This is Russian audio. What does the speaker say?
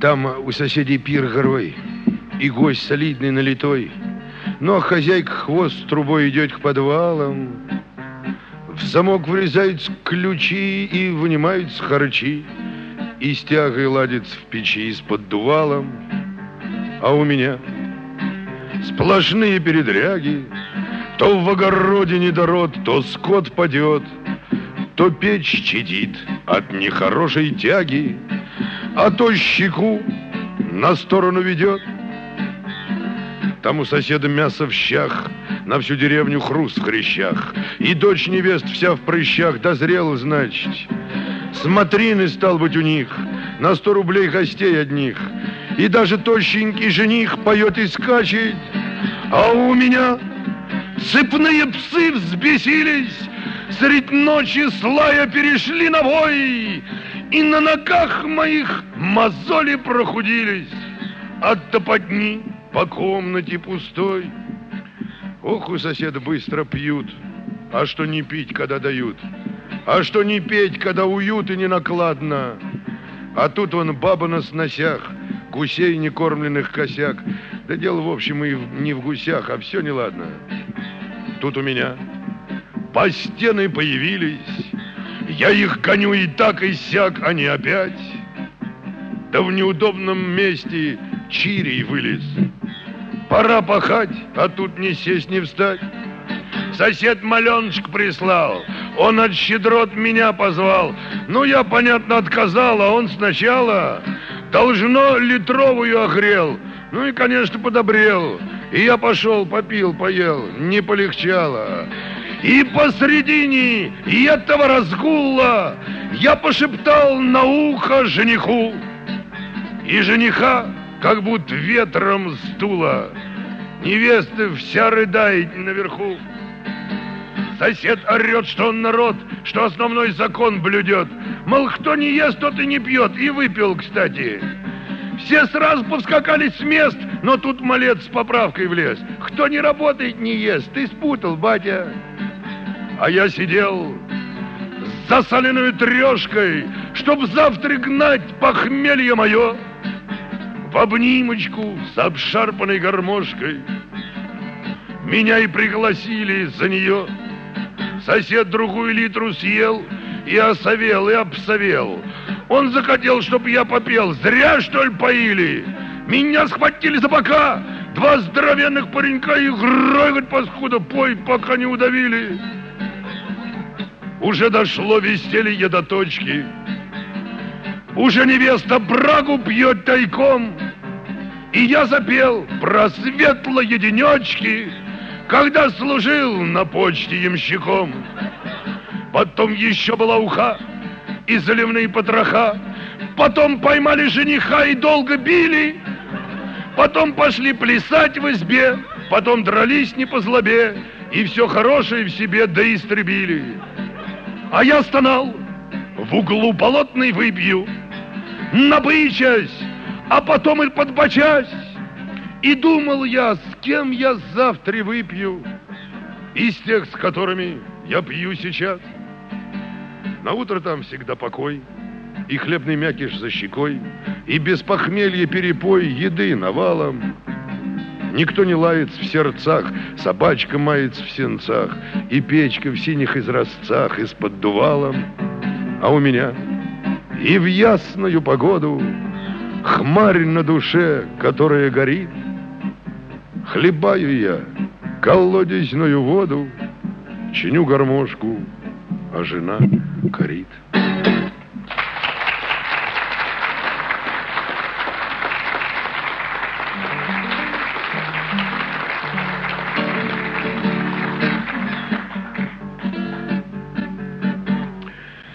Там у соседей пир горой, и гость солидный налитой. Но хозяйка хвост трубой идет к подвалам. В замок врезаются ключи и вынимаются харчи. И с тягой ладится в печи с поддувалом. А у меня сплошные передряги. То в огороде недород, то скот падет, то печь чадит от нехорошей тяги, а то щеку на сторону ведет. Там у соседа мясо в щах, на всю деревню хруст в хрящах, и дочь невест вся в прыщах дозрела, значит. Смотрины, стал быть, у них, на 100 рублей гостей одних, и даже тощенький жених поет и скачет, а у меня цепные псы взбесились, средь ночи слая перешли на вой, и на ногах моих мозоли прохудились от топотни по комнате пустой. Ох, у соседа быстро пьют, а что не пить, когда дают, а что не петь, когда уют и не накладно. А тут вон баба на сносях, гусей некормленных косяк. Да дело, в общем, и не в гусях, а все неладно. Тут у меня по стены появились, я их гоню и так, и сяк, они опять. Да в неудобном месте чирий вылез. Пора пахать, а тут не сесть, не встать. Сосед маленочек прислал, он от щедрот меня позвал. Ну, я, понятно, отказал, а он сначала должно литровую огрел. Ну и, конечно, подобрел. И я пошел, попил, поел, не полегчало. И посредине этого разгула я пошептал на ухо жениху. И жениха как будто ветром сдуло. Невеста вся рыдает наверху. Сосед орет, что он народ, что основной закон блюдет. Мол, кто не ест, тот и не пьет. И выпил, кстати. Все сразу повскакали с мест, но тут малец с поправкой влез. Кто не работает, не ест. Ты спутал, батя. А я сидел с засоленной трешкой, чтоб завтра гнать похмелье мое в обнимочку с обшарпанной гармошкой. Меня и пригласили за нее. Сосед другую литру съел и осовел, и обсовел. Он захотел, чтоб я попел. Зря, что ли, поили? Меня схватили за бока. Два здоровенных паренька и грохот, паскуда, пой, пока не удавили. Уже дошло веселье до точки. Уже невеста брагу пьет тайком. И я запел про светлые денечки, когда служил на почте ямщиком. Потом еще была уха и заливные потроха. Потом поймали жениха и долго били. Потом пошли плясать в избе. Потом дрались не по злобе. И все хорошее в себе доистребили. А я стонал, в углу болотный выбью, набычась, а потом и подбочась. И думал я, с кем я завтра выпью, из тех, с которыми я пью сейчас. На утро там всегда покой, и хлебный мякиш за щекой, и без похмелья перепой, еды навалом. Никто не лается в сердцах, собачка мается в сенцах, и печка в синих изразцах, и с поддувалом. А у меня и в ясную погоду хмарь на душе, которая горит. Хлебаю я колодезную воду, чиню гармошку, а жена корит.